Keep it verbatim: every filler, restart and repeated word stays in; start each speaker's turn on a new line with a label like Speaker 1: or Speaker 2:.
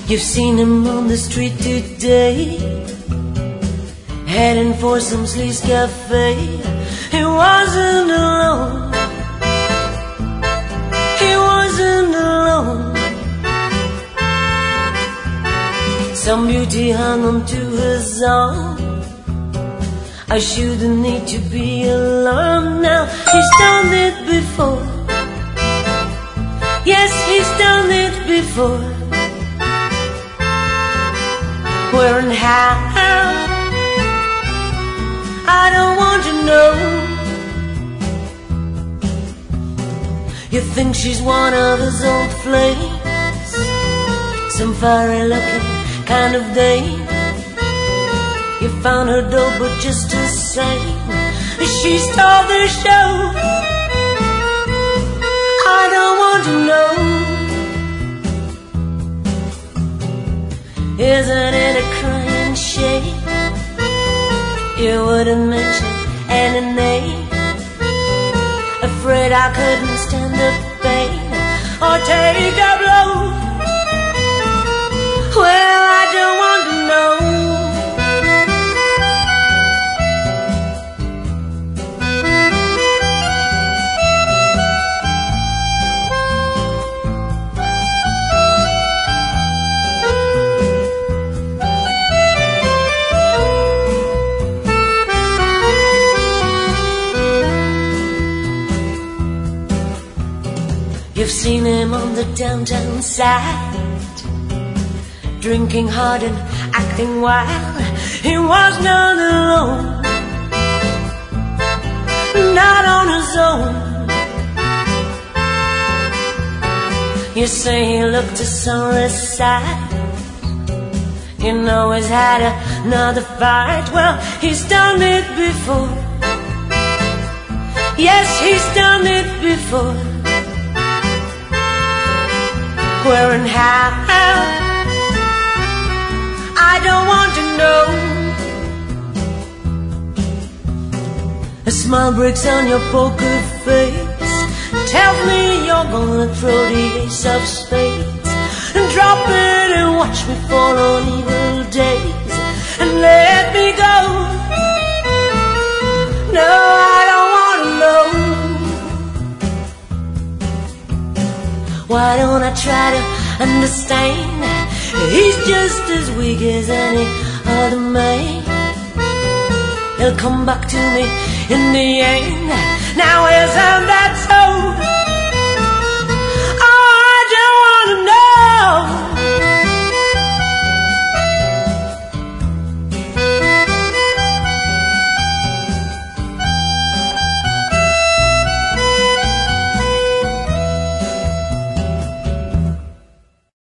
Speaker 1: You've seen him on the street today, heading for some sleaze cafe. He wasn't alone, he wasn't alone. Some beauty hung onto his arm. I shouldn't need to be alarmed now. He's done it before, yes, he's done it before. Where and how, I don't want to know. You think she's one of his old flames, some fiery looking kind of dame. You found her dope, but just the same, she stole the show. I don't want to know. Isn't it a crying shame you wouldn't mention any name? Afraid I couldn't stand the pain or take a blow. Well, I don't want to know. You've seen him on the downtown side, drinking hard and acting wild. He was not alone, not on his own. You say he looked a sorry sight, you know he's had another fight. Well, he's done it before, yes, he's done it before. Where and how, I don't want to know. A smile breaks on your poker face, tells me you're gonna throw the ace of spades and drop it and watch me fall on evil days and let me go. No, I don't want to know. Why don't I try to understand? He's just as weak as any other man. He'll come back to me in the end. Now isn't that so?